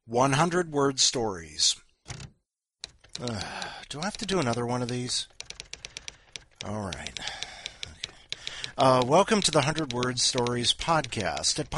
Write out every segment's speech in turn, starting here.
100-word stories. Do I have to do another one of these? All right. Okay. Welcome to the 100-word stories podcast at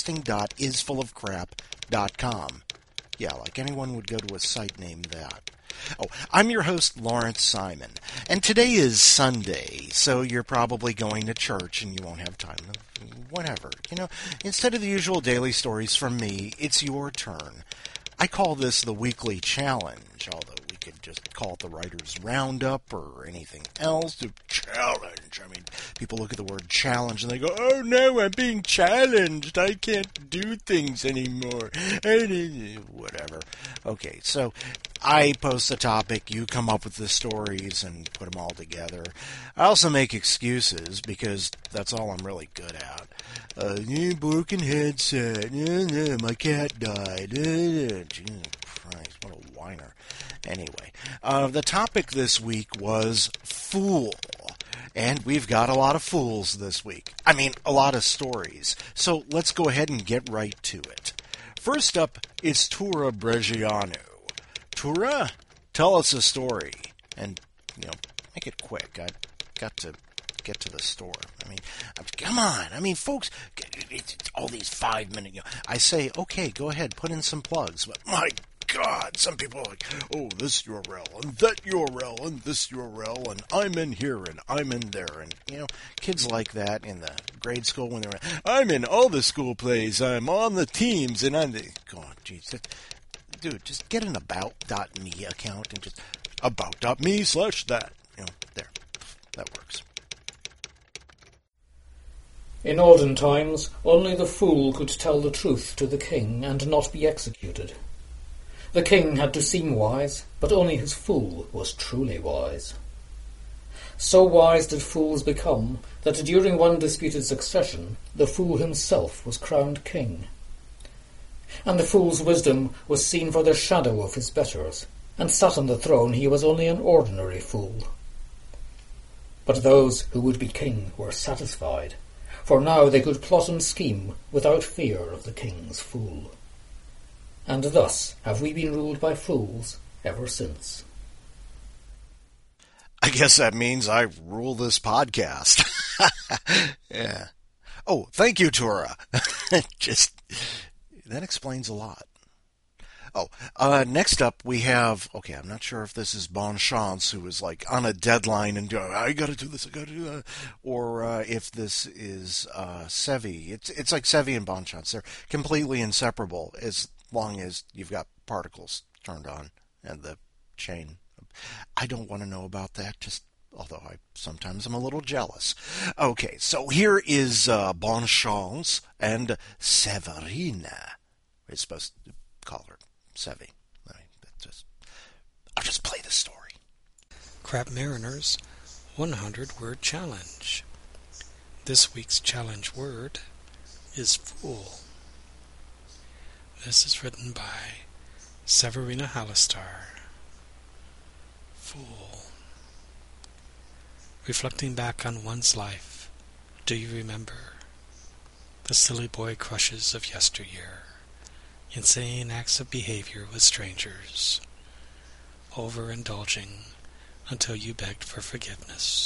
podcasting.isfullofcrap.com. Yeah, like anyone would go to a site named that. Oh, I'm your host, Lawrence Simon, and today is Sunday, so you're probably going to church and you won't have time to whatever. Instead of the usual daily stories from me, it's your turn. I call this the weekly challenge, although we could just call it the Writer's Roundup or anything else. The challenge. I mean, people look at the word challenge and they go, oh no, I'm being challenged. I can't do things anymore. Whatever. Okay, so I post a topic, you come up with the stories and put them all together. I also make excuses because that's all I'm really good at. Broken headset, my cat died. Jesus Christ, what a whiner. Anyway, the topic this week was fool. And we've got a lot of fools this week. I mean, a lot of stories. So let's go ahead and get right to it. First up is Tura Bregianu. Tura, tell us a story. And, make it quick. I've got to get to the store. I mean, come on. I mean, folks, it's all these 5-minute, I say, okay, go ahead, put in some plugs. But my God, some people are like, oh, this URL, and that URL, and this URL, and I'm in here, and I'm in there. And, kids like that in the grade school when they're, I'm in all the school plays, I'm on the teams, and I'm the, God, geez, dude, just get an about.me account and just about.me/that. There. That works. In olden times, only the fool could tell the truth to the king and not be executed. The king had to seem wise, but only his fool was truly wise. So wise did fools become that during one disputed succession, the fool himself was crowned king. And the fool's wisdom was seen for the shadow of his betters, and sat on the throne he was only an ordinary fool. But those who would be king were satisfied, for now they could plot and scheme without fear of the king's fool. And thus have we been ruled by fools ever since. I guess that means I rule this podcast. Yeah. Oh, thank you, Tura. That explains a lot. Oh, next up we have, okay, I'm not sure if this is Bon Chance, who is like on a deadline and I gotta do this, I gotta do that, or if this is Sevi. It's like Sevi and Bon Chance. They're completely inseparable as long as you've got particles turned on and the chain. I don't want to know about that, although I sometimes am a little jealous. Okay, so here is Bon Chance and Severina. We're supposed to call her Sevi. I'll just play the story. Crap Mariners 100-word challenge. This week's challenge word is fool. This is written by Severina Hallistar. Fool. Reflecting back on one's life, do you remember the silly boy crushes of yesteryear? Insane acts of behavior with strangers, overindulging until you begged for forgiveness.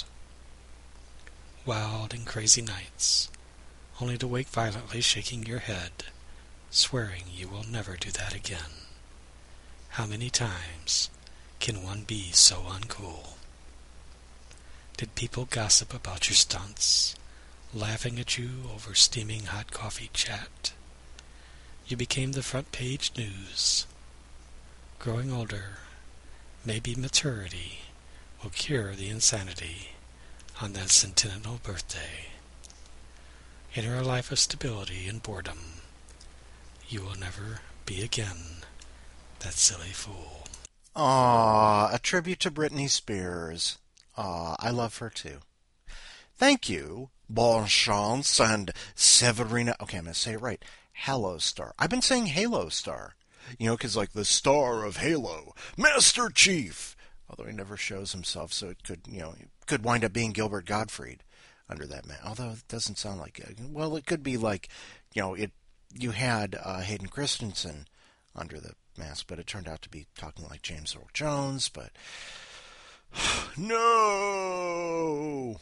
Wild and crazy nights, only to wake violently shaking your head, swearing you will never do that again. How many times can one be so uncool? Did people gossip about your stunts, laughing at you over steaming hot coffee chat? You became the front page news. Growing older, maybe maturity will cure the insanity on that centennial birthday. Enter a life of stability and boredom. You will never be again that silly fool. A tribute to Britney Spears. I love her too. Thank you, Bon Chance and Severina. Okay, I'm going to say it right. Halo Star. I've been saying Halo Star. Because like the star of Halo, Master Chief. Although he never shows himself, so it could, it could wind up being Gilbert Gottfried under that man. Although it doesn't sound like it. Well, it could be like, you had Hayden Christensen under the mask, but it turned out to be talking like James Earl Jones, but no!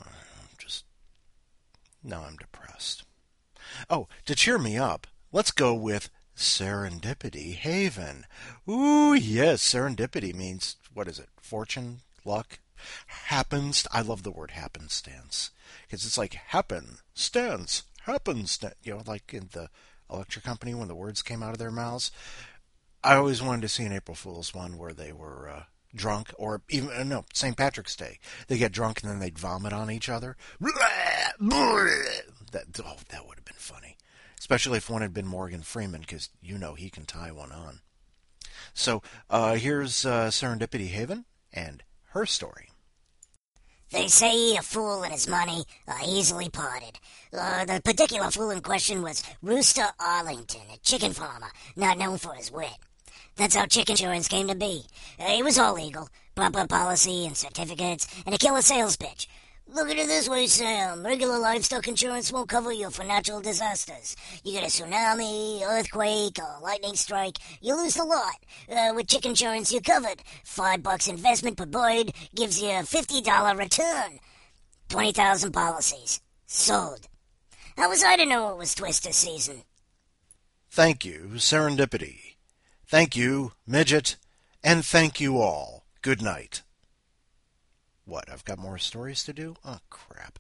Now I'm depressed. Oh, to cheer me up, let's go with Serendipity Haven. Ooh, yes, serendipity means, what is it, fortune, luck, happens. I love the word happenstance, because it's like happenstance, like in the electric company when the words came out of their mouths. I always wanted to see an April Fool's one where they were drunk, or even, no, St. Patrick's Day. They get drunk and then they'd vomit on each other. That would have been funny. Especially if one had been Morgan Freeman, because you know he can tie one on. So here's Serendipity Haven and her story. They say a fool and his money are easily parted. The particular fool in question was Rooster Arlington, a chicken farmer, not known for his wit. That's how chicken insurance came to be. It was all legal, proper policy and certificates, and a killer sales pitch. Look at it this way, Sam. Regular livestock insurance won't cover you for natural disasters. You get a tsunami, earthquake, or lightning strike, you lose the lot. With chicken insurance, you're covered. $5 investment per bird gives you a $50 return. 20,000 policies. Sold. How was I to know it was Twister season? Thank you, Serendipity. Thank you, Midget. And thank you all. Good night. What, I've got more stories to do? Oh, crap.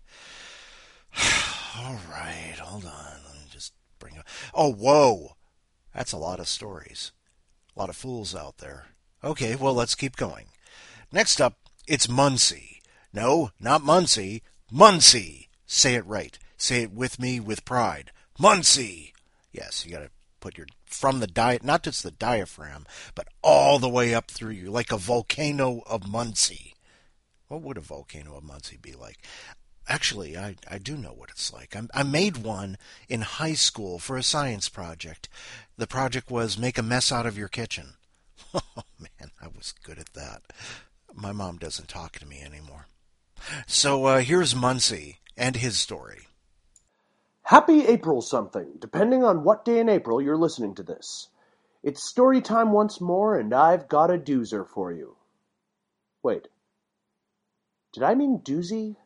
All right, hold on. Let me just bring up... Oh, whoa! That's a lot of stories. A lot of fools out there. Okay, well, let's keep going. Next up, it's Muncie. No, not Muncie. Muncie! Say it right. Say it with me with pride. Muncie! Yes, you gotta put your... From the not just the diaphragm, but all the way up through you, like a volcano of Muncie. What would a volcano of Muncie be like? Actually, I do know what it's like. I made one in high school for a science project. The project was make a mess out of your kitchen. Oh, man, I was good at that. My mom doesn't talk to me anymore. So here's Muncie and his story. Happy April something, depending on what day in April you're listening to this. It's story time once more, and I've got a doozer for you. Wait. Did I mean doozy?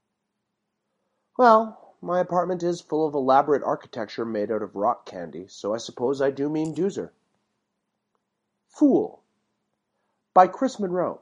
Well, my apartment is full of elaborate architecture made out of rock candy, so I suppose I do mean doozer. Fool by Chris Monroe.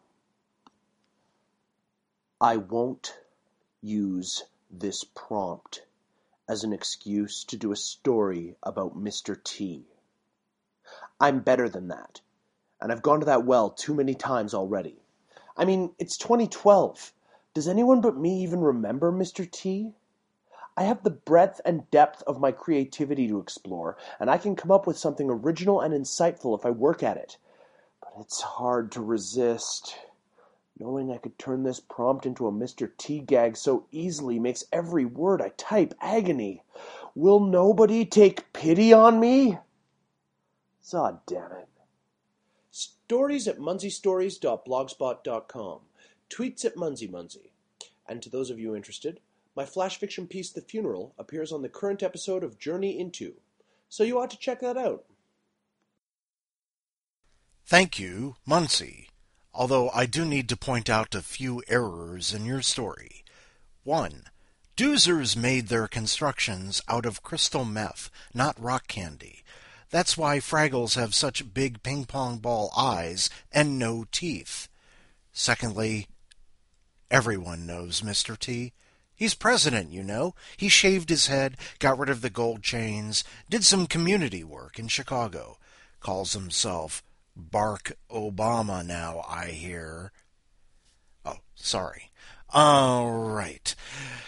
I won't use this prompt as an excuse to do a story about Mr. T. I'm better than that, and I've gone to that well too many times already. I mean, it's 2012. Does anyone but me even remember Mr. T? I have the breadth and depth of my creativity to explore, and I can come up with something original and insightful if I work at it. But it's hard to resist. Knowing I could turn this prompt into a Mr. T gag so easily makes every word I type agony. Will nobody take pity on me? Zod damn it. Stories at munseystories.blogspot.com. Tweets at munsey. And to those of you interested, my flash fiction piece, The Funeral, appears on the current episode of Journey Into. So you ought to check that out. Thank you, Muncie. Although I do need to point out a few errors in your story. 1. Doozers made their constructions out of crystal meth, not rock candy. That's why Fraggles have such big ping-pong ball eyes and no teeth. Secondly, everyone knows Mr. T. He's president, you know. He shaved his head, got rid of the gold chains, did some community work in Chicago. Calls himself Bark Obama now, I hear. Oh, sorry. All right.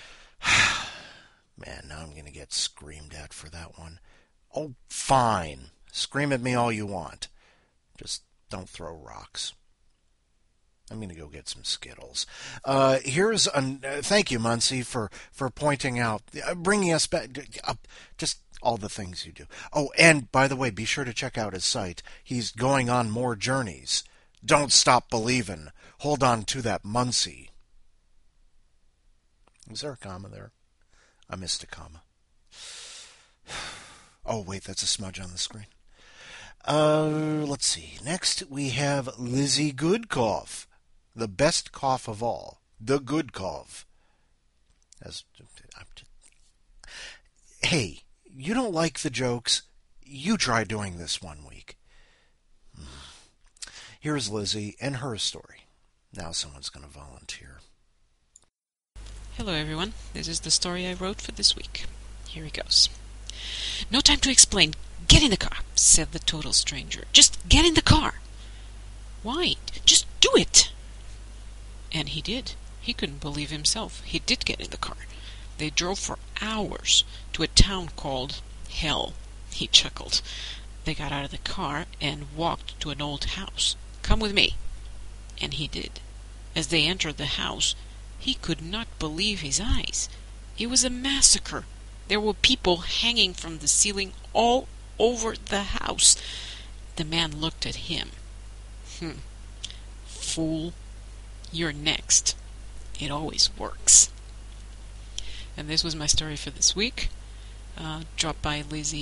Man, now I'm going to get screamed at for that one. Oh, fine. Scream at me all you want. Just don't throw rocks. I'm going to go get some Skittles. Thank you, Muncie, for pointing out, bringing us back, just all the things you do. Oh, and by the way, be sure to check out his site. He's going on more journeys. Don't stop believing. Hold on to that, Muncie. Is there a comma there? I missed a comma. Oh, wait, that's a smudge on the screen. Let's see. Next we have Lizzie Goodcough. The best cough of all. The good cough. Hey, you don't like the jokes? You try doing this one week. Here's Lizzie and her story. Now someone's going to volunteer. Hello everyone, this is the story I wrote for this week. Here it goes. No time to explain. Get in the car, said the total stranger. Just get in the car. Why? Just do it. And he did. He couldn't believe himself. He did get in the car. They drove for hours to a town called Hell. He chuckled. They got out of the car and walked to an old house. Come with me. And he did. As they entered the house, he could not believe his eyes. It was a massacre. There were people hanging from the ceiling all over the house. The man looked at him. Fool, you're next. It always works. And this was my story for this week. Drop by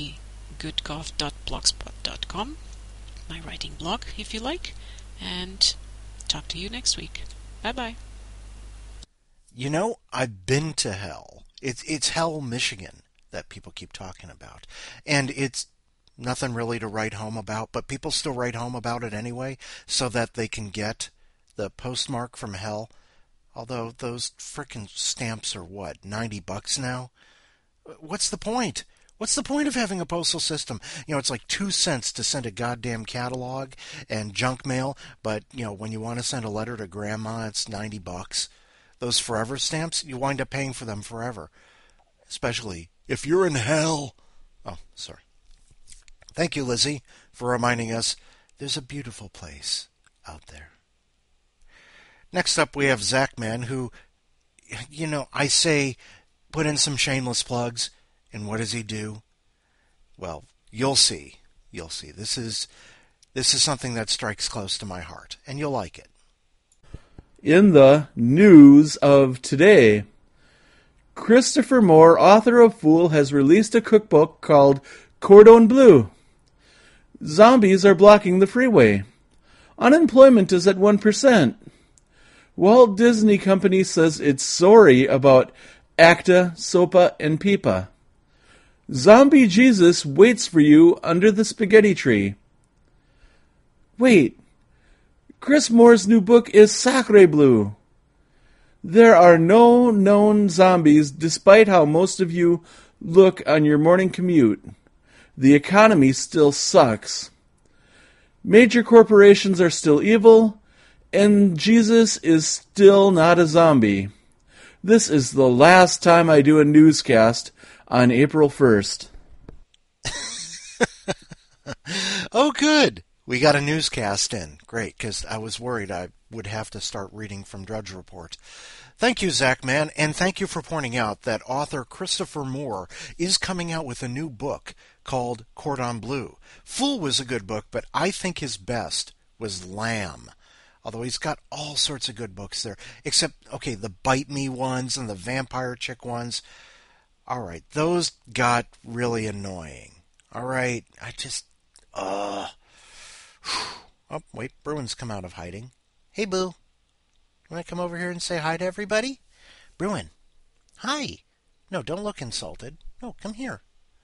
lizziegoodcough.blogspot.com, my writing blog, if you like, and talk to you next week. Bye-bye. You know, I've been to Hell. It's Hell, Michigan that people keep talking about. And it's nothing really to write home about, but people still write home about it anyway so that they can get the postmark from Hell. Although those frickin' stamps are what, $90 now? What's the point? What's the point of having a postal system? You know, it's like 2 cents to send a goddamn catalog and junk mail, but, you know, when you want to send a letter to Grandma, it's $90. Those forever stamps, you wind up paying for them forever. Especially if you're in hell. Oh, sorry. Thank you, Lizzie, for reminding us there's a beautiful place out there. Next up, we have Zachman, who, you know, I say put in some shameless plugs, and what does he do? Well, you'll see. You'll see. This is something that strikes close to my heart, and you'll like it. In the news of today, Christopher Moore, author of Fool, has released a cookbook called Cordon Bleu. Zombies are blocking the freeway. Unemployment is at 1%. Walt Disney Company says it's sorry about Acta, Sopa, and Pipa. Zombie Jesus waits for you under the spaghetti tree. Wait, Chris Moore's new book is Sacre Bleu. There are no known zombies despite how most of you look on your morning commute. The economy still sucks. Major corporations are still evil, and Jesus is still not a zombie. This is the last time I do a newscast on April 1st. Oh, good. We got a newscast in. Great, because I was worried I would have to start reading from Drudge Report. Thank you, Zachman, and thank you for pointing out that author Christopher Moore is coming out with a new book called Cordon Bleu. Fool was a good book, but I think his best was Lamb. Although he's got all sorts of good books there, except, okay, the Bite Me ones and the Vampire Chick ones. All right, those got really annoying. All right, Oh, wait, Bruin's come out of hiding. Hey, Boo. You want to come over here and say hi to everybody? Bruin, hi. No, don't look insulted. No, come here.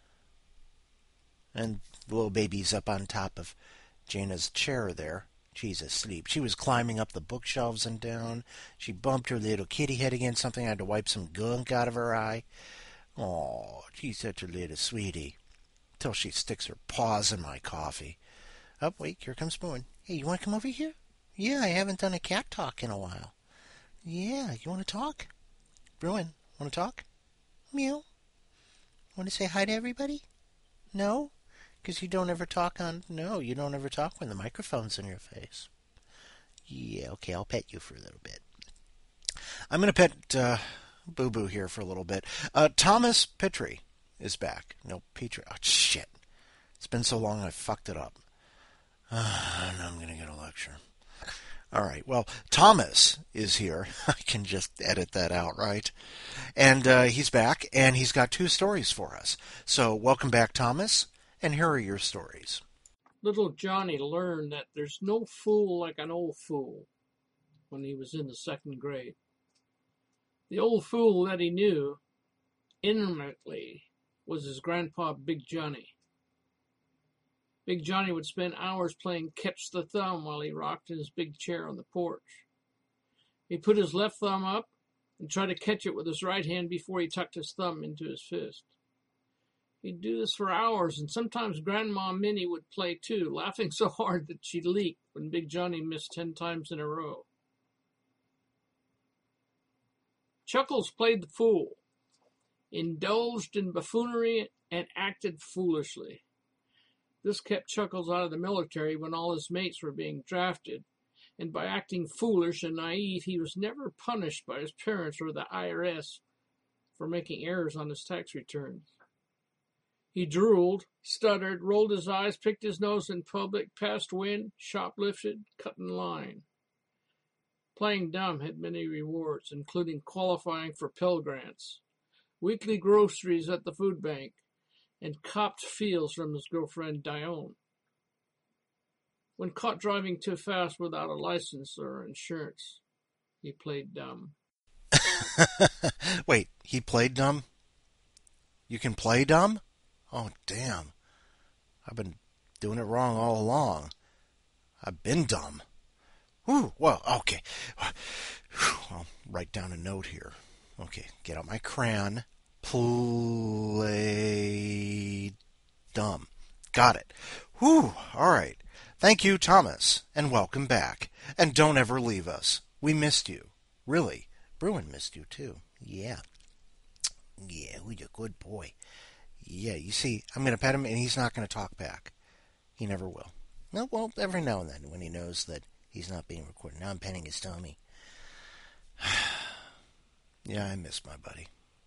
And the little baby's up on top of Jaina's chair there. She's asleep. She was climbing up the bookshelves and down. She bumped her little kitty head against something. I had to wipe some gunk out of her eye. Oh, she's such a little sweetie. Till she sticks her paws in my coffee. Oh, wait, here comes Bruin. Hey, you want to come over here? Yeah, I haven't done a cat talk in a while. Yeah, you want to talk? Bruin, want to talk? Meow. Want to say hi to everybody? No? Because you don't ever talk you don't ever talk when the microphone's in your face. Yeah, okay, I'll pet you for a little bit. I'm going to pet Boo Boo here for a little bit. Thomas Petrie is back. No, Petrie. Oh, shit. It's been so long I fucked it up. Now I'm going to get a lecture. All right, well, Thomas is here. I can just edit that out, right? And he's back, and he's got 2 stories for us. So welcome back, Thomas, and here are your stories. Little Johnny learned that there's no fool like an old fool when he was in the 2nd grade. The old fool that he knew intimately was his grandpa, Big Johnny. Big Johnny would spend hours playing catch the thumb while he rocked in his big chair on the porch. He'd put his left thumb up and try to catch it with his right hand before he tucked his thumb into his fist. He'd do this for hours, and sometimes Grandma Minnie would play too, laughing so hard that she leaked when Big Johnny missed 10 times in a row. Chuckles played the fool, indulged in buffoonery, and acted foolishly. This kept Chuckles out of the military when all his mates were being drafted, and by acting foolish and naive, he was never punished by his parents or the IRS for making errors on his tax returns. He drooled, stuttered, rolled his eyes, picked his nose in public, passed wind, shoplifted, cut in line. Playing dumb had many rewards, including qualifying for Pell Grants, weekly groceries at the food bank, and copped feels from his girlfriend Dione. When caught driving too fast without a license or insurance, he played dumb. Wait, he played dumb? You can play dumb? Oh, damn. I've been doing it wrong all along. I've been dumb. Whew, well, okay. I'll write down a note here. Okay, get out my crayon. Play dumb. Got it. Whew, all right. Thank you, Thomas, and welcome back. And don't ever leave us. We missed you. Really. Bruin missed you, too. Yeah. Yeah, you're a good boy. Yeah, you see, I'm going to pet him, and he's not going to talk back. He never will. No, well, every now and then, when he knows that he's not being recorded. Now I'm petting his tummy. Yeah, I miss my buddy.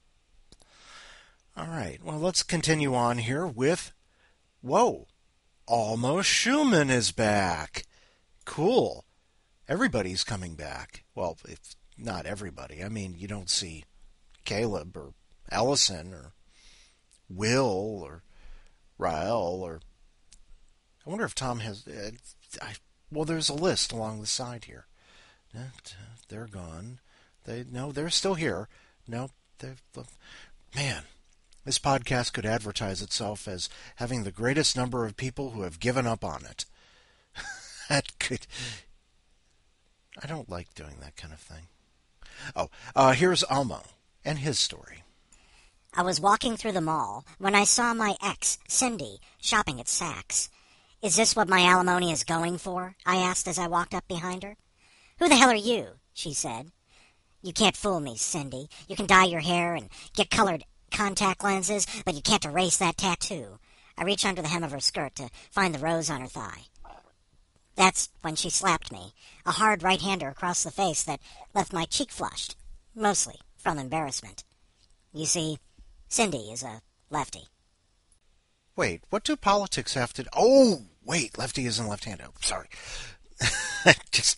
All right, well, let's continue on here with... Whoa! Alma Schumann is back! Cool. Everybody's coming back. Well, if not everybody. I mean, you don't see Caleb or Ellison or Will or Rael or... I wonder if Tom has... well, there's a list along the side here. They're gone. They're still here. No, man, this podcast could advertise itself as having the greatest number of people who have given up on it. That could... I don't like doing that kind of thing. Oh, here's Almo and his story. I was walking through the mall when I saw my ex, Cindy, shopping at Saks. "Is this what my alimony is going for?" I asked as I walked up behind her. "Who the hell are you?" she said. "You can't fool me, Cindy. You can dye your hair and get colored contact lenses, but you can't erase that tattoo." I reached under the hem of her skirt to find the rose on her thigh. That's when she slapped me, a hard right-hander across the face that left my cheek flushed, mostly from embarrassment. You see, Cindy is a lefty. Wait, what do politics have to... Oh, wait, lefty isn't left-handed. Oh, sorry. Just...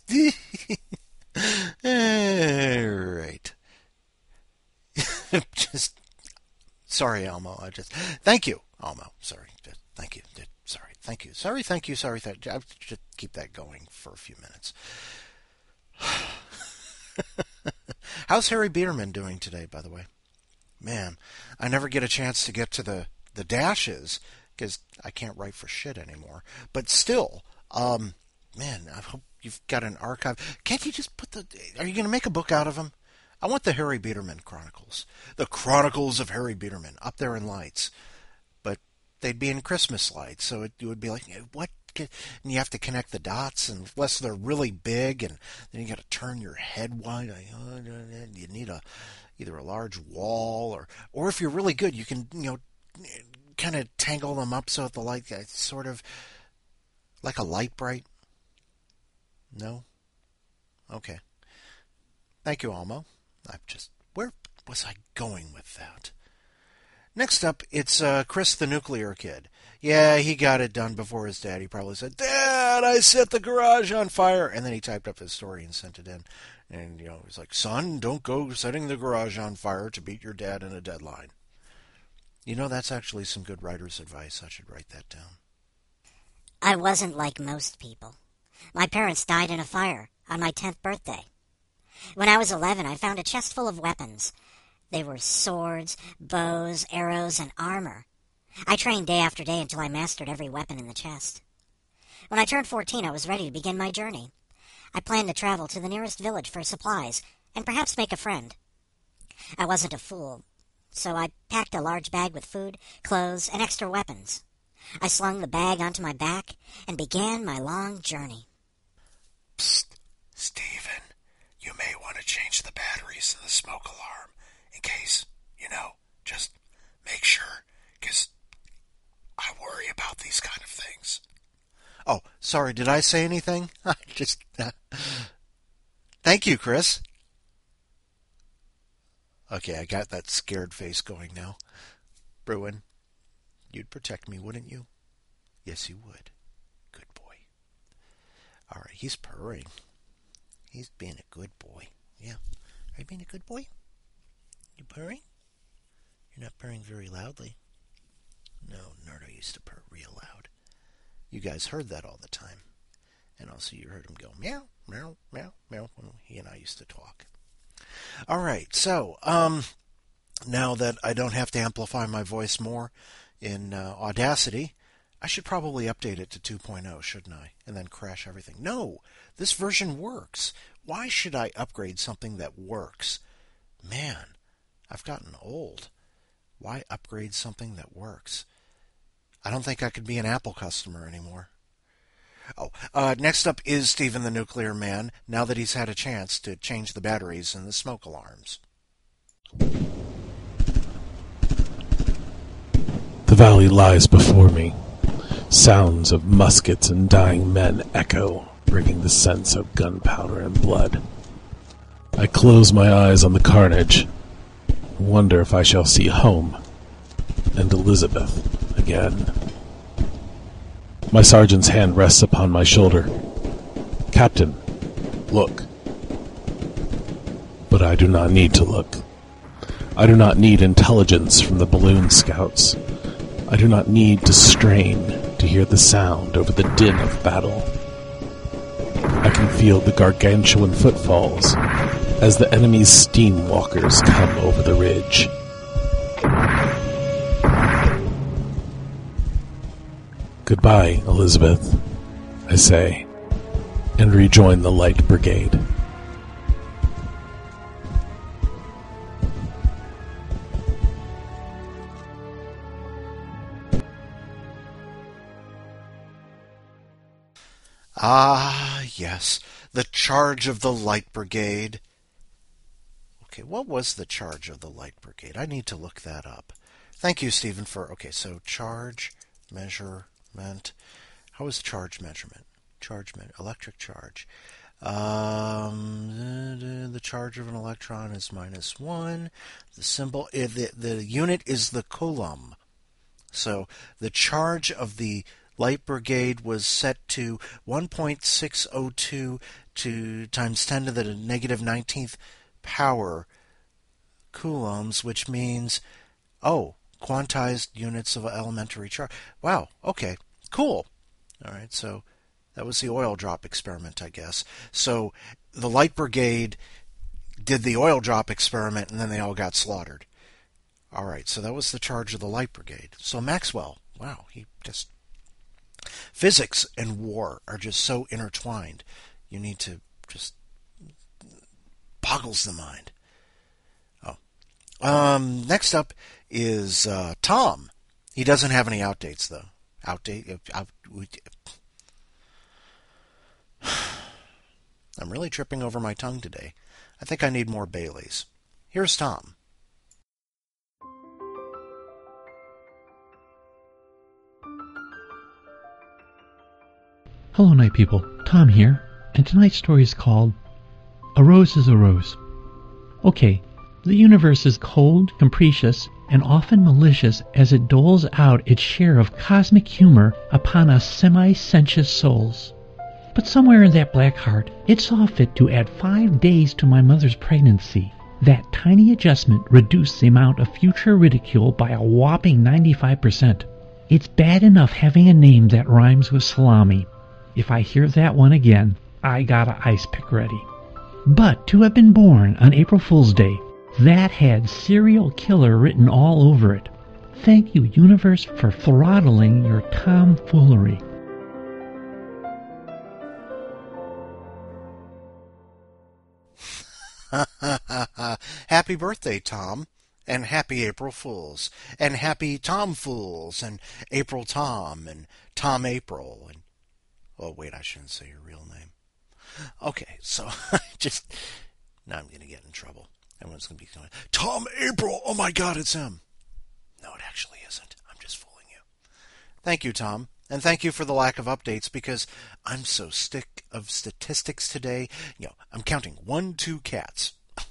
right. Just... Sorry, Elmo. Thank you, Elmo. Sorry. Thank you. Sorry. Thank you. Sorry, thank you. Sorry. I should keep that going for a few minutes. How's Harry Biederman doing today, by the way? Man, I never get a chance to get to the dashes because I can't write for shit anymore. But still, man, I hope you've got an archive. Can't you just put are you going to make a book out of him? I want the Harry Biederman Chronicles. The Chronicles of Harry Biederman up there in lights. But they'd be in Christmas lights, so it would be like, what? And you have to connect the dots, and unless they're really big, and then you got to turn your head wide. You need either a large wall, or if you're really good, you can, kind of tangle them up so that the light it's sort of like a light bright. No? Okay. Thank you, Almo. Where was I going with that? Next up, it's Chris the Nuclear Kid. Yeah, he got it done before his dad. He probably said, "Dad, I set the garage on fire." And then he typed up his story and sent it in. And, he's like, "Son, don't go setting the garage on fire to beat your dad in a deadline." That's actually some good writer's advice. I should write that down. I wasn't like most people. My parents died in a fire on my 10th birthday. When I was 11, I found a chest full of weapons. They were swords, bows, arrows, and armor. I trained day after day until I mastered every weapon in the chest. When I turned 14, I was ready to begin my journey. I planned to travel to the nearest village for supplies and perhaps make a friend. I wasn't a fool, so I packed a large bag with food, clothes, and extra weapons. I slung the bag onto my back and began my long journey. Psst, Stephen, you may want to change the batteries in the smoke alarm in case, just make sure, because I worry about these kind of things. Oh, sorry, did I say anything? Thank you, Chris. Okay, I got that scared face going now. Bruin, you'd protect me, wouldn't you? Yes, you would. Good boy. All right, he's purring. He's being a good boy. Yeah. Are you being a good boy? You purring? You're not purring very loudly. No, Nardo used to purr real loud. You guys heard that all the time. And also you heard him go meow, meow, meow, meow when he and I used to talk. All right, so now that I don't have to amplify my voice more in Audacity, I should probably update it to 2.0, shouldn't I? And then crash everything. No, this version works. Why should I upgrade something that works? Man, I've gotten old. Why upgrade something that works? I don't think I could be an Apple customer anymore. Oh, next up is Stephen the Nuclear Man, now that he's had a chance to change the batteries in the smoke alarms. The valley lies before me. Sounds of muskets and dying men echo, bringing the sense of gunpowder and blood. I close my eyes on the carnage, wonder if I shall see home and Elizabeth again. My sergeant's hand rests upon my shoulder. Captain, look. But I do not need to look. I do not need intelligence from the balloon scouts. I do not need to strain to hear the sound over the din of battle. I can feel the gargantuan footfalls as the enemy's steam walkers come over the ridge. Goodbye, Elizabeth, I say, and rejoin the Light Brigade. Ah, yes, the charge of the Light Brigade. Okay, what was the charge of the Light Brigade? I need to look that up. Thank you, Stephen, for... Okay, so charge, measurement. How is charge measurement? Electric charge. The charge of an electron is -1. The symbol... The unit is the coulomb. So the charge of the Light Brigade was set to 1.602 times 10 to the negative 19th power coulombs, which means, quantized units of elementary charge. Wow, okay, cool. All right, so that was the oil drop experiment, I guess. So the Light Brigade did the oil drop experiment, and then they all got slaughtered. All right, so that was the charge of the Light Brigade. So Maxwell, wow, he just... Physics and war are just so intertwined. You need to just... boggles the mind. Next up is Tom. He doesn't have any outdates, though. I'm really tripping over my tongue today. I think I need more Baileys. Here's Tom. Hello, Night People. Tom here, and tonight's story is called A Rose is a Rose. Okay, the universe is cold, capricious, and often malicious as it doles out its share of cosmic humor upon us semi-sentient souls. But somewhere in that black heart, it saw fit to add 5 days to my mother's pregnancy. That tiny adjustment reduced the amount of future ridicule by a whopping 95%. It's bad enough having a name that rhymes with salami. If I hear that one again, I got a ice pick ready. But to have been born on April Fool's Day, that had serial killer written all over it. Thank you, universe, for throttling your tomfoolery. Happy birthday, Tom. And happy April Fools. And happy Tom Fools. And April Tom. And Tom April. And oh, wait, I shouldn't say your real name. Okay, so now I'm going to get in trouble. Everyone's going to be going, Tom April, oh my God, it's him. No, it actually isn't. I'm just fooling you. Thank you, Tom. And thank you for the lack of updates, because I'm so sick of statistics today. I'm counting 1, 2 cats.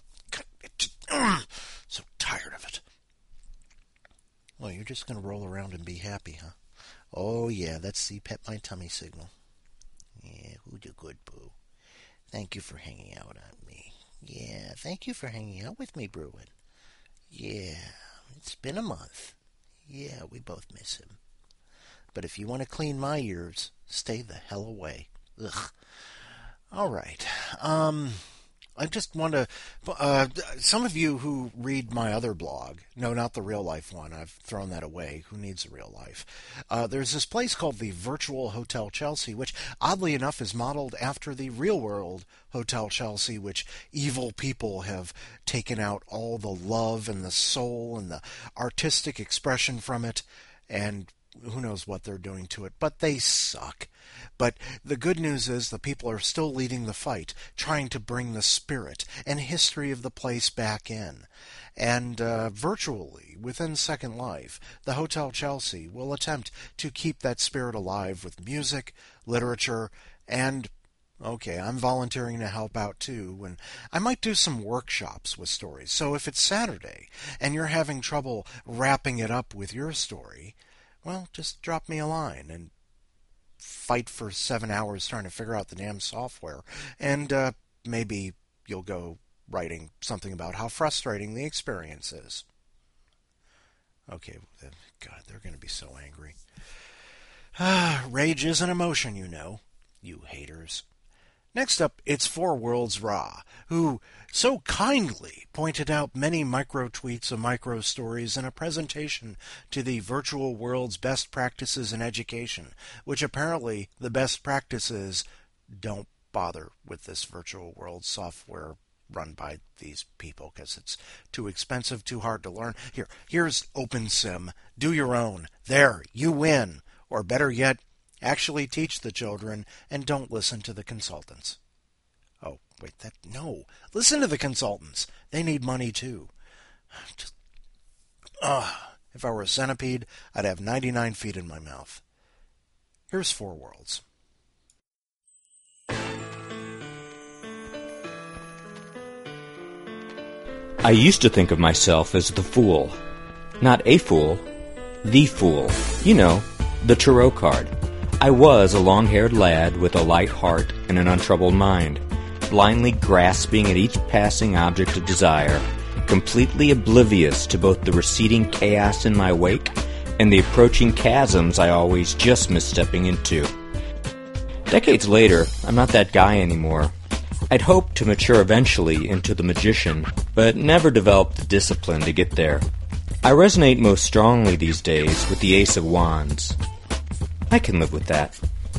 So tired of it. Well, you're just going to roll around and be happy, huh? Oh, yeah, that's the pet my tummy signal. Yeah, who's a good boo? Thank you for hanging out on me. Yeah, thank you for hanging out with me, Bruin. Yeah, it's been a month. Yeah, we both miss him. But if you want to clean my ears, stay the hell away. Ugh. All right. I just want to... some of you who read my other blog, no, not the real life one, I've thrown that away. Who needs a real life? There's this place called the Virtual Hotel Chelsea, which oddly enough is modeled after the real world Hotel Chelsea, which evil people have taken out all the love and the soul and the artistic expression from it, and who knows what they're doing to it, but they suck. But the good news is the people are still leading the fight, trying to bring the spirit and history of the place back in. And virtually, within Second Life, the Hotel Chelsea will attempt to keep that spirit alive with music, literature, and... okay, I'm volunteering to help out too, and I might do some workshops with stories. So if it's Saturday and you're having trouble wrapping it up with your story, well, just drop me a line and fight for 7 hours trying to figure out the damn software. And maybe you'll go writing something about how frustrating the experience is. Okay, God, they're going to be so angry. Rage is an emotion, you haters. Next up, it's Four Worlds Ra, who so kindly pointed out many micro-tweets of micro-stories in a presentation to the Virtual World's Best Practices in Education, which apparently the best practices don't bother with this Virtual World software run by these people because it's too expensive, too hard to learn. Here's OpenSim. Do your own. There, you win. Or better yet, actually teach the children and don't listen to the consultants. Oh, wait, no. Listen to the consultants. They need money too. If I were a centipede, I'd have 99 feet in my mouth. Here's Four Worlds. I used to think of myself as the fool. Not a fool, the fool. The tarot card. I was a long-haired lad with a light heart and an untroubled mind, blindly grasping at each passing object of desire, completely oblivious to both the receding chaos in my wake and the approaching chasms I always just missed stepping into. Decades later, I'm not that guy anymore. I'd hoped to mature eventually into the magician, but never developed the discipline to get there. I resonate most strongly these days with the Ace of Wands. I can live with that.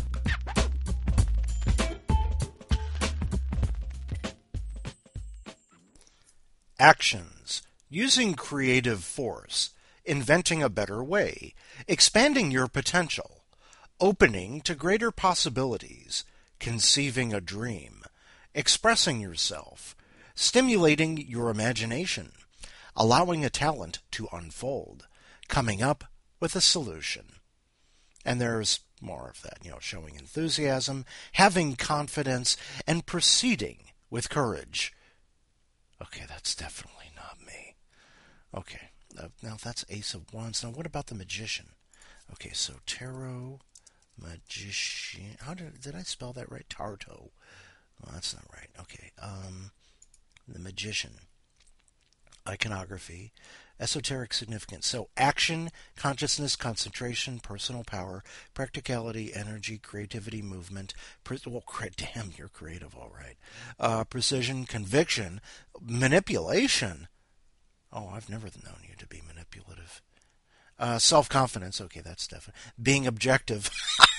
Actions. Using creative force. Inventing a better way. Expanding your potential. Opening to greater possibilities. Conceiving a dream. Expressing yourself. Stimulating your imagination. Allowing a talent to unfold. Coming up with a solution. And there's more of that, showing enthusiasm, having confidence, and proceeding with courage. Okay, that's definitely not me. Okay, now that's Ace of Wands. Now what about the Magician? Okay, so Tarot, Magician. How did I spell that right? Tarto. Well, that's not right. Okay, the Magician. Iconography. Esoteric significance. So action, consciousness, concentration, personal power, practicality, energy, creativity, movement. Damn, you're creative, all right. Precision, conviction, manipulation. Oh, I've never known you to be manipulative. Self-confidence. Okay, that's definite. Being objective.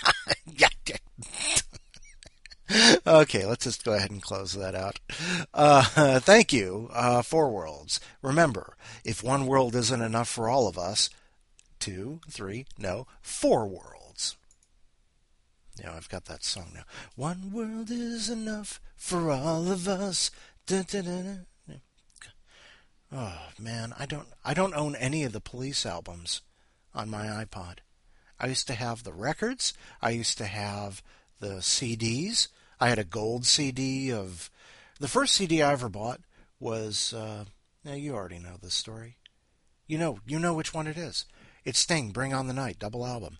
Okay, let's just go ahead and close that out. Thank you, Four Worlds. Remember, if one world isn't enough for all of us, 2, 3, no, 4 worlds. Yeah, I've got that song now. One world is enough for all of us. Da, da, da, da. Oh man, I don't own any of the Police albums on my iPod. I used to have the records. I used to have the CDs. I had a gold CD of... The first CD I ever bought was... now, you already know this story. You know which one it is. It's Sting, Bring on the Night, double album.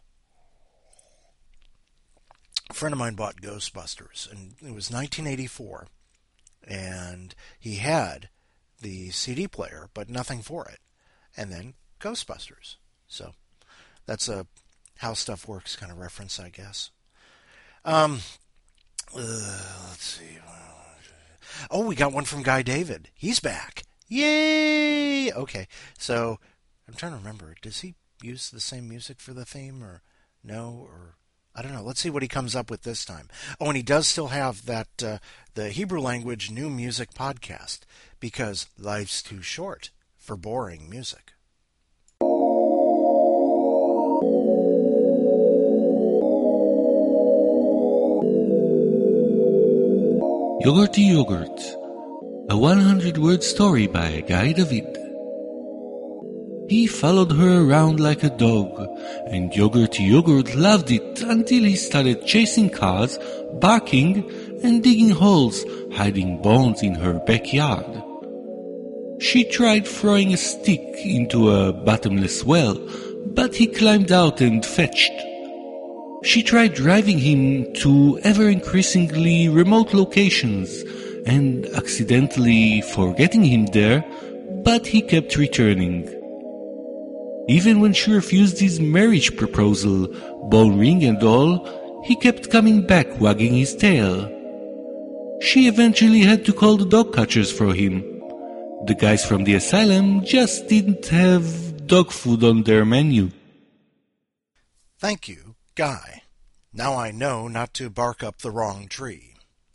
A friend of mine bought Ghostbusters, and it was 1984. And he had the CD player, but nothing for it. And then Ghostbusters. So, that's a How Stuff Works kind of reference, I guess. Let's see. Oh, we got one from Guy David. He's back. Yay! Okay, so I'm trying to remember. Does he use the same music for the theme, or no? Or I don't know. Let's see what he comes up with this time. Oh, and he does still have that the Hebrew language new music podcast, because life's too short for boring music. Yogurty Yogurt, a 100-word story by Guy David. He followed her around like a dog, and Yogurty Yogurt loved it until he started chasing cars, barking, and digging holes, hiding bones in her backyard. She tried throwing a stick into a bottomless well, but he climbed out and fetched. She tried driving him to ever-increasingly remote locations and accidentally forgetting him there, but he kept returning. Even when she refused his marriage proposal, bone ring and all, he kept coming back wagging his tail. She eventually had to call the dog catchers for him. The guys from the asylum just didn't have dog food on their menu. Thank you, Guy. Now I know not to bark up the wrong tree.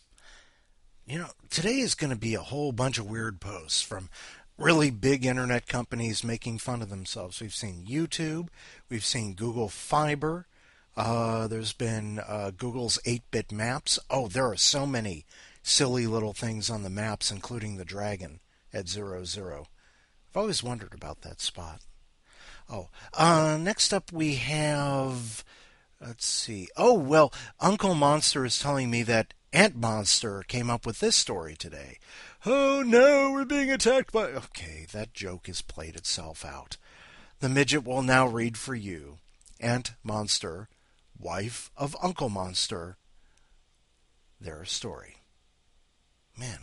Today is going to be a whole bunch of weird posts from really big internet companies making fun of themselves. We've seen YouTube. We've seen Google Fiber. There's been Google's 8-bit maps. Oh, there are so many silly little things on the maps, including the dragon at 00. I've always wondered about that spot. Oh, next up we have... Let's see. Oh, well, Uncle Monster is telling me that Ant Monster came up with this story today. Oh, no, we're being attacked by... Okay, that joke has played itself out. The midget will now read for you. Ant Monster, wife of Uncle Monster, their story. Man,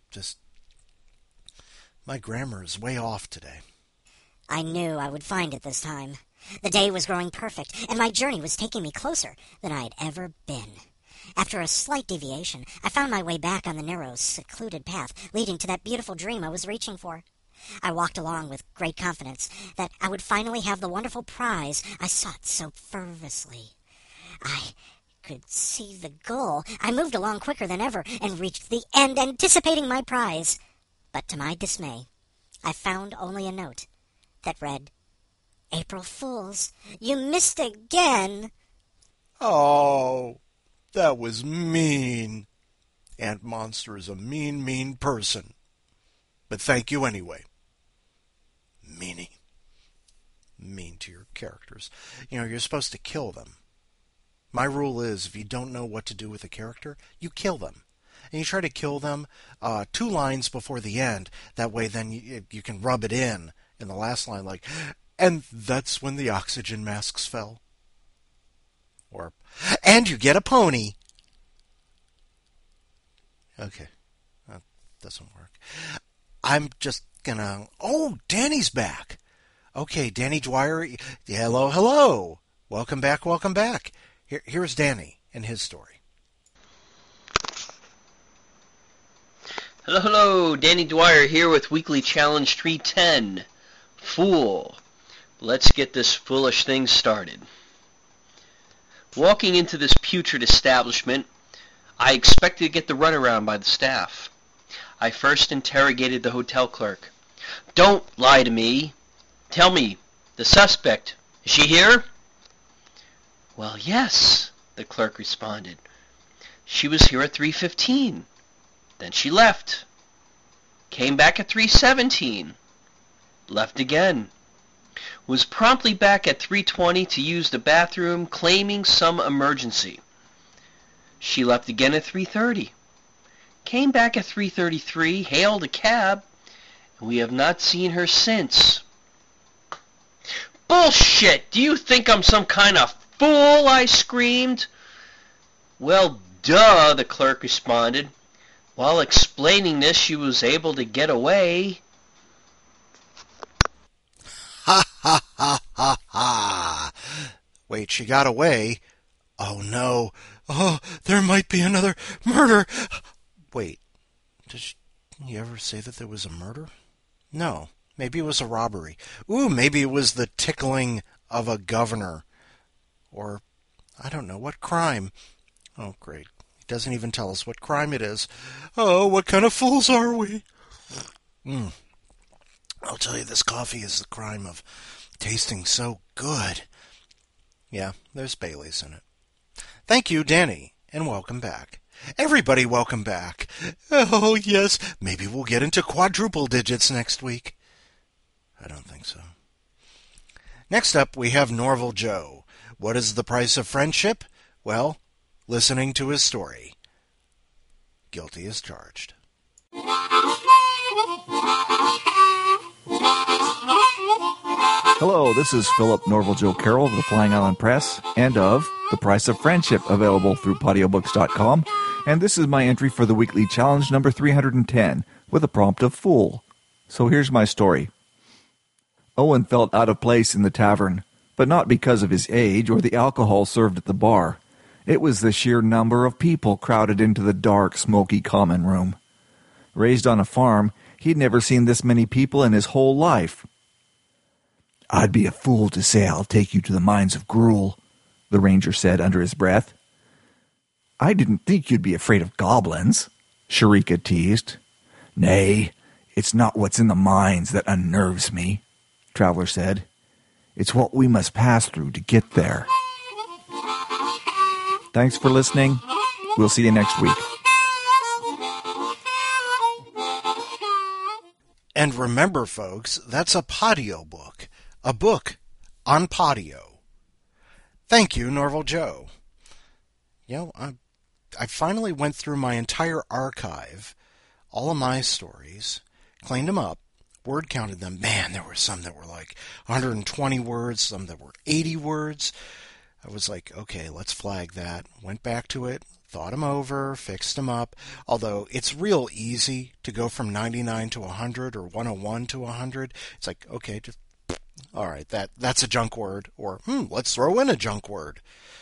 my grammar is way off today. I knew I would find it this time. The day was growing perfect, and my journey was taking me closer than I had ever been. After a slight deviation, I found my way back on the narrow, secluded path leading to that beautiful dream I was reaching for. I walked along with great confidence that I would finally have the wonderful prize I sought so fervently. I could see the goal. I moved along quicker than ever and reached the end, anticipating my prize. But to my dismay, I found only a note that read, "April Fools, you missed again." Oh, that was mean. Ant Monster is a mean, mean person. But thank you anyway. Meanie. Mean to your characters. You're supposed to kill them. My rule is, if you don't know what to do with a character, you kill them. And you try to kill them 2 lines before the end. That way then you can rub it in the last line, like, "And that's when the oxygen masks fell." Or, "And you get a pony." Okay, that doesn't work. I'm just gonna... Oh, Danny's back. Okay, Danny Dwyer. Hello, hello. Welcome back, welcome back. Here's Danny and his story. Hello, hello. Danny Dwyer here with Weekly Challenge 310. Fool. Let's get this foolish thing started. Walking into this putrid establishment, I expected to get the runaround by the staff. I first interrogated the hotel clerk. Don't lie to me. Tell me, the suspect, is she here? Well, yes, the clerk responded. She was here at 3:15. Then she left. Came back at 3:17. Left again. Was promptly back at 3:20 to use the bathroom, claiming some emergency. She left again at 3:30. Came back at 3:33, hailed a cab, and we have not seen her since. Bullshit! Do you think I'm some kind of fool? I screamed. Well, duh, the clerk responded. While explaining this, she was able to get away. Ha, ha, ha, ha, ha. Wait, she got away? Oh, no. Oh, there might be another murder. Wait, did you ever say that there was a murder? No, maybe it was a robbery. Ooh, maybe it was the tickling of a governor. Or, I don't know, what crime? Oh, great. He doesn't even tell us what crime it is. Oh, what kind of fools are we? I'll tell you, this coffee is the crime of tasting so good. Yeah, there's Bailey's in it. Thank you, Danny, and welcome back. Everybody, welcome back. Oh, yes, maybe we'll get into quadruple digits next week. I don't think so. Next up, we have Norval Joe. What is the price of friendship? Well, listening to his story. Guilty as charged. Hello, this is Philip Norval Joe Carroll of the Flying Island Press and of The Price of Friendship, available through PatioBooks.com. And this is my entry for the weekly challenge number 310 with a prompt of Fool. So here's my story. Owen felt out of place in the tavern, but not because of his age or the alcohol served at the bar. It was the sheer number of people crowded into the dark, smoky common room. Raised on a farm, he'd never seen this many people in his whole life. "I'd be a fool to say I'll take you to the mines of Gruel," the ranger said under his breath. "I didn't think you'd be afraid of goblins," Sharika teased. "Nay, it's not what's in the mines that unnerves me," Traveler said. "It's what we must pass through to get there." Thanks for listening. We'll see you next week. And remember, folks, that's a Patio book. A book on Patio. Thank you, Norval Joe. I finally went through my entire archive, all of my stories, cleaned them up, word counted them. Man, there were some that were like 120 words, some that were 80 words. I was like, okay, let's flag that. Went back to it, thought them over, fixed them up. Although it's real easy to go from 99 to 100 or 101 to 100. It's like, okay, just, all right, that's a junk word. Or, let's throw in a junk word.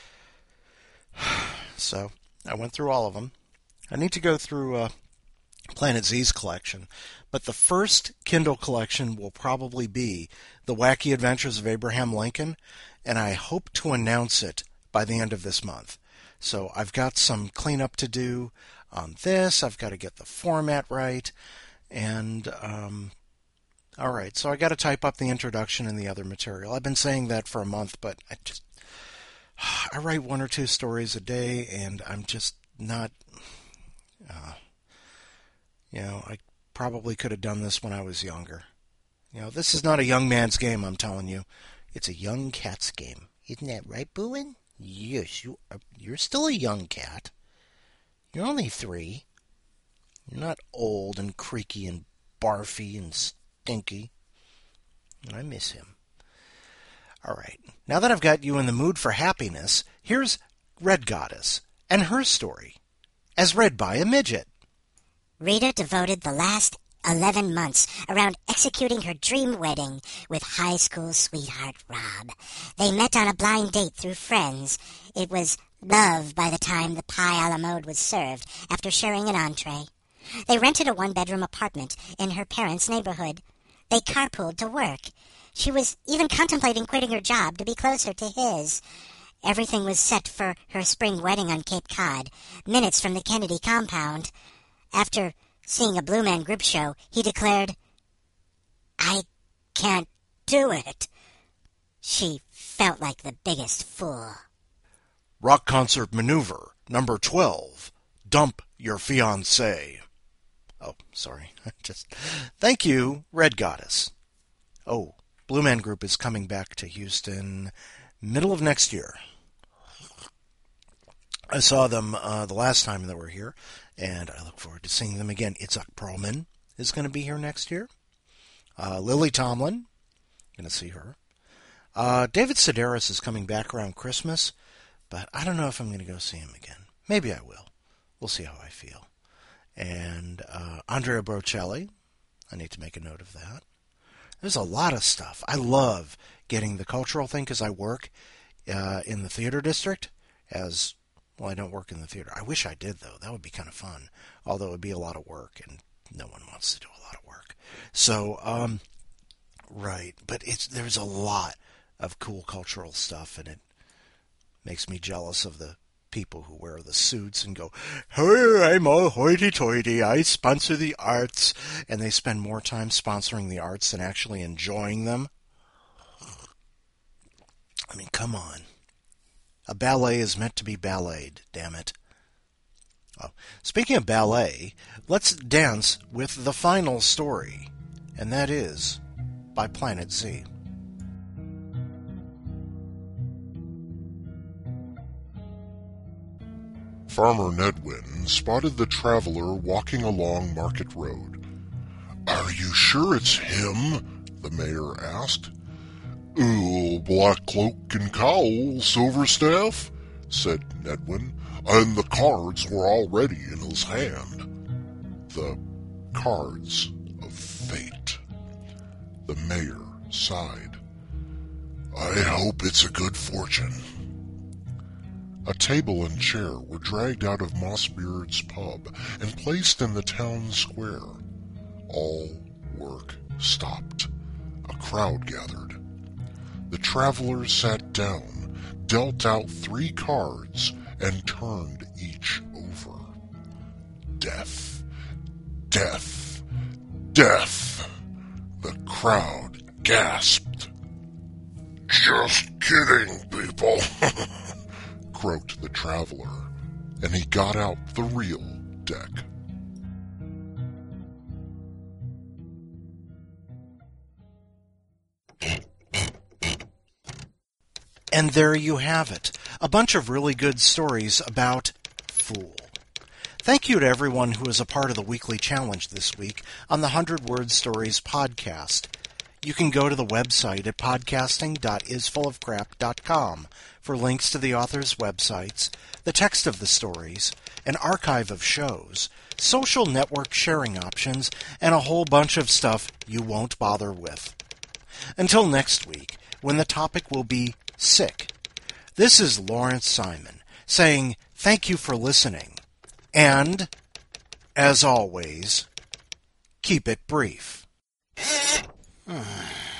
So I went through all of them. I need to go through Planet Z's collection. But the first Kindle collection will probably be The Wacky Adventures of Abraham Lincoln, and I hope to announce it by the end of this month. So I've got some cleanup to do on this. I've got to get the format right. And, all right, so I got to type up the introduction and the other material. I've been saying that for a month, but I write 1 or 2 stories a day, and I'm just not, I probably could have done this when I was younger. This is not a young man's game, I'm telling you. It's a young cat's game. Isn't that right, Booin? Yes, you're still a young cat. You're only 3. You're not old and creaky and barfy and stinky. And I miss him. All right, now that I've got you in the mood for happiness, here's Red Goddess and her story, as read by a midget. Reader devoted the last 11 months around executing her dream wedding with high school sweetheart Rob. They met on a blind date through friends. It was love by the time the pie a la mode was served after sharing an entree. They rented a one-bedroom apartment in her parents' neighborhood. They carpooled to work. She was even contemplating quitting her job to be closer to his. Everything was set for her spring wedding on Cape Cod, minutes from the Kennedy compound. After seeing a Blue Man Group show, he declared, "I can't do it." She felt like the biggest fool. Rock concert maneuver number 12. Dump your fiancé. Oh, sorry. Thank you, Red Goddess. Oh, Blue Man Group is coming back to Houston middle of next year. I saw them the last time they were here, and I look forward to seeing them again. Itzhak Perlman is going to be here next year. Lily Tomlin, going to see her. David Sedaris is coming back around Christmas, but I don't know if I'm going to go see him again. Maybe I will. We'll see how I feel. And Andrea Bocelli, I need to make a note of that. There's a lot of stuff. I love getting the cultural thing because I work in the theater district as... Well, I don't work in the theater. I wish I did, though. That would be kind of fun. Although it would be a lot of work, and no one wants to do a lot of work. So, right. But there's a lot of cool cultural stuff, and it makes me jealous of the people who wear the suits and go, "Hey, I'm all hoity-toity. I sponsor the arts." And they spend more time sponsoring the arts than actually enjoying them. I mean, come on. A ballet is meant to be balleted, damn it. Oh, speaking of ballet, let's dance with the final story, and that is by Planet Z. Farmer Nedwin spotted the traveler walking along Market Road. "Are you sure it's him?" the mayor asked. "Black cloak and cowl, silver staff," said Nedwin, "and the cards were already in his hand." The cards of fate. The mayor sighed. "I hope it's a good fortune." A table and chair were dragged out of Mossbeard's pub and placed in the town square. All work stopped. A crowd gathered. The traveler sat down, dealt out 3 cards, and turned each over. Death, death, death! The crowd gasped. "Just kidding, people," croaked the traveler, and he got out the real deck. And there you have it. A bunch of really good stories about Fool. Thank you to everyone who is a part of the weekly challenge this week on the 100 Word Stories podcast. You can go to the website at podcasting.isfullofcrap.com for links to the authors' websites, the text of the stories, an archive of shows, social network sharing options, and a whole bunch of stuff you won't bother with. Until next week, when the topic will be sick. This is Lawrence Simon saying thank you for listening, and, as always, keep it brief.